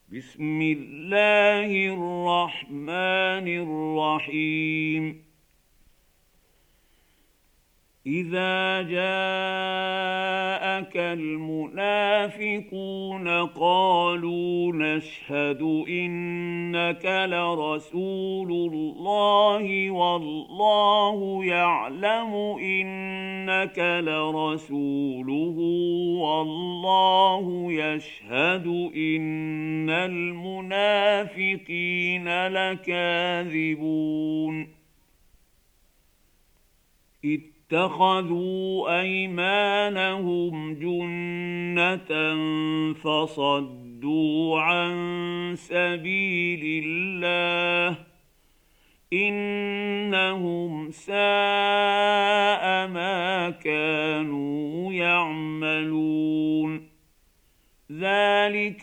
بسم الله الرحمن الرحيم إذا جاءك المنافقون قالوا نشهد إنك لرسول الله والله يعلم إنك لرسوله والله يشهد إن المنافقين لكاذبون اتخذوا أيمانهم جنة فصدوا عن سبيل الله إنهم ساء ما كانوا يعملون ذلك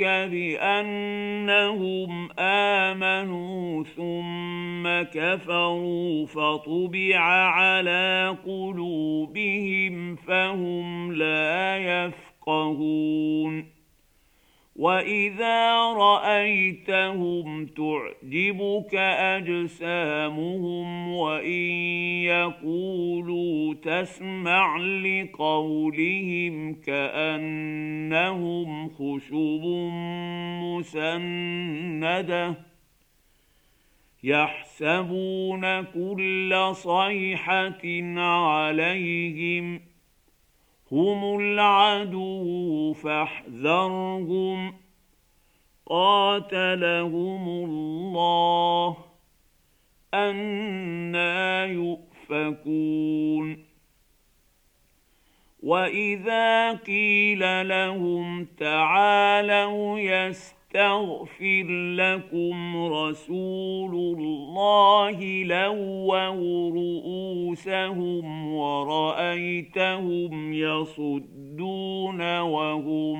بأنهم آمنوا ثم كفروا فطبع على قلوبهم فهم لا يفقهون وإذا رأيتهم تعجبك أجسامهم وإن يقولوا تسمع لقولهم كأنهم خشب مسندة يحسبون كل صيحة عليهم هم العدو فاحذرهم قاتلهم الله أنى يؤفكون وإذا قيل لهم تعالوا يستغفر لكم رسول الله لووا رؤوسهم ورأيتهم يصدون وهم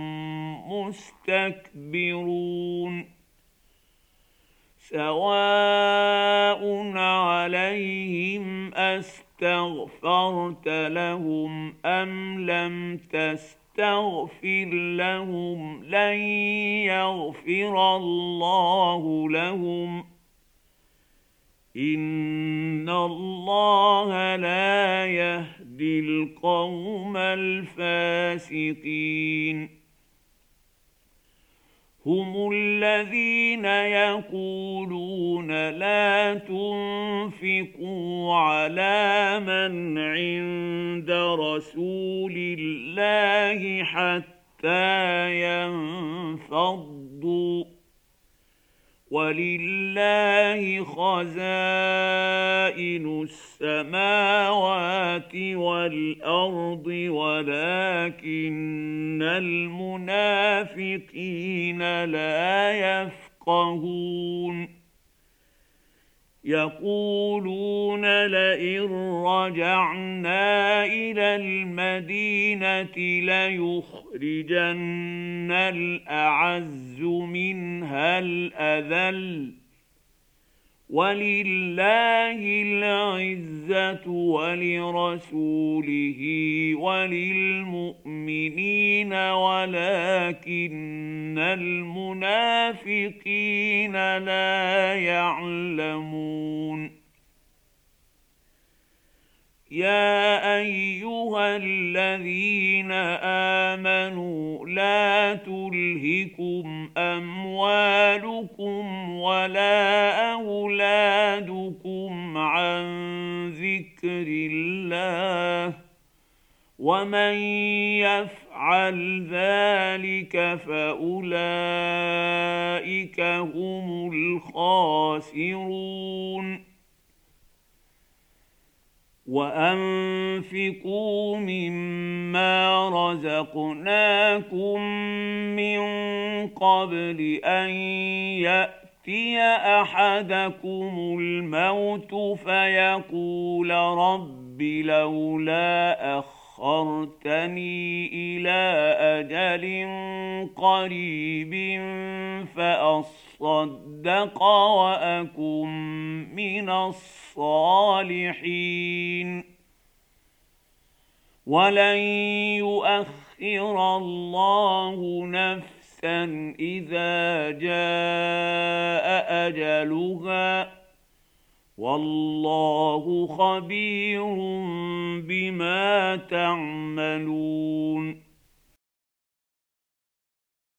مستكبرون سواء عليهم أستغفرت لهم أم لم تستغفر لهم لن يغفر الله لهم إن الله لا يهدي القوم الفاسقين هم الذين يقولون لا تنفقوا على من عند رسول الله حتى ينفضوا ولله خزائن السماوات والأرض ولكن المنافقين لا يفقهون يقولون لئن رجعنا إلى المدينة ليخرجن الأعز منها الأذل ولله العزة ولرسوله وللمؤمنين ولكن المنافقين لا يعلمون يا أيها الذين آمنوا لا تلهكم أموالكم ولا أولادكم عن ذكر الله ومن يفعل ذلك فأولئك هم الخاسرون وأنفقوا مما رزقناكم من قبل أن يأتي أحدكم الموت فيقول رب لولا أخرتني إلى أجل قريب فأصدق وأكن من الصالحين ولن يؤخر الله نفسا نفسا اذا جاء اجلها والله خبير بما تعملون